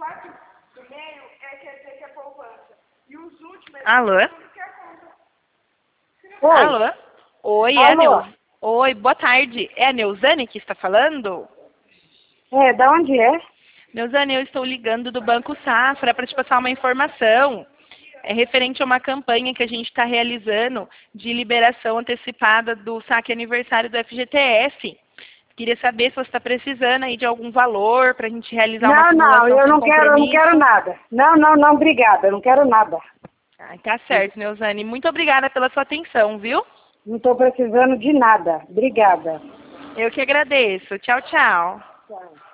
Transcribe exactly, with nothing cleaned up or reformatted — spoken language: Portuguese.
quatro do meio é, quer dizer que é poupança. E os últimos é Alô? tudo que é conta. Oi. Alô? Oi, é a Alô? Neus... Oi, boa tarde. É a Neusane que está falando? É, da onde é? Neusane, eu estou ligando do Banco Safra para te passar uma informação. É referente a uma campanha que a gente está realizando de liberação antecipada do saque aniversário do F G T S. Queria saber se você está precisando aí de algum valor para a gente realizar uma Não, simulação não, eu sem não quero, eu não quero compromisso. nada. Não, não, não, obrigada, eu não quero nada. Ah, tá certo, Neusane. Muito obrigada pela sua atenção, viu? Não estou precisando de nada. Obrigada. Eu que agradeço. Tchau, tchau. Tchau.